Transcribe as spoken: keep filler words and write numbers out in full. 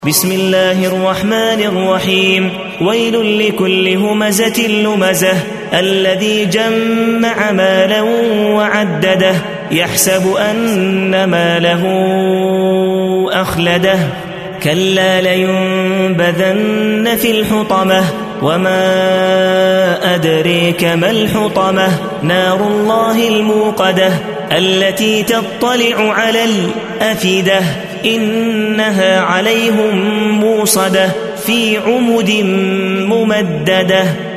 بسم الله الرحمن الرحيم ويل لكل همزة لمزة الذي جمع مالا وعدده يحسب أن ماله أخلده كلا لينبذن في الحطمة وما أدريك ما الحطمة نار الله الموقدة التي تطلع على الأفئدة إنها عليهم موصدة في عمد ممددة.